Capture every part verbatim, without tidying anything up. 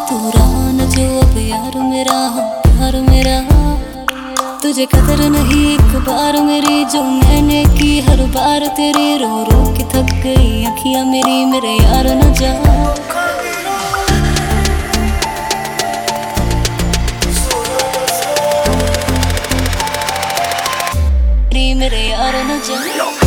तू रहा न जो अब यार मेरा, प्यार मेरा तुझे कदर नहीं एक बार मेरी, जो मैंने की हर बार तेरी। रो रो के थक गई अखियां मेरी, मेरे यार न जा, मेरे यार न जा।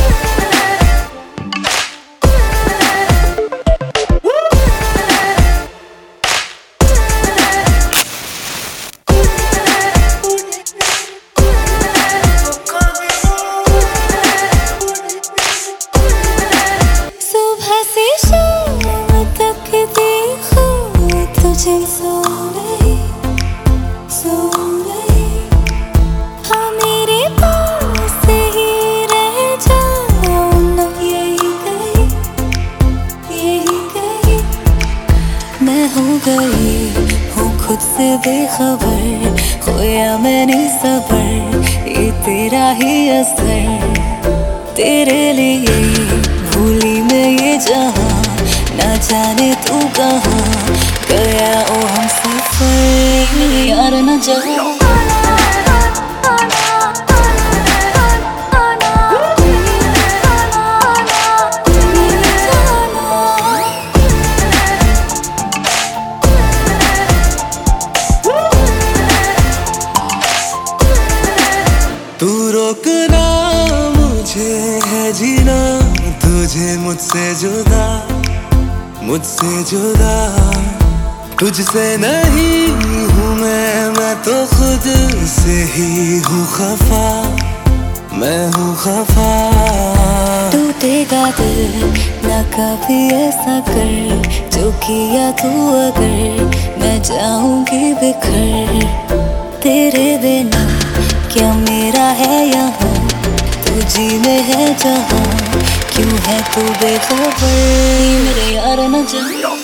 सुबह से शाम तक देखो तुझे, सो गई सो गई हाँ मेरे पास ही रह जाओ ना, यही गई यही गई। मैं हो गई हूँ खुद से बेखबर, खोया मैंने सबर, ये तेरा ही असर। तेरे लिए भूली मैं ये जहां, ना जाने तू कहाँ गया ओ हम सफर, मेरे यार न जा। तू रोकना मुझे है जीना, तुझे मुझसे जुदा मुझसे जुदा। तुझसे नहीं हूँ मैं, मैं तो खुद से ही हूँ खफा, मैं हूँ खफा। टूटेगा दिल ना कभी ऐसा कर, जो किया तू अगर, मैं जाऊंगी बिखर। तेरे बिना क्या मेरा है यहाँ, तुझी में है जहाँ, क्यों है तू बेखबर, मेरे यार न जा।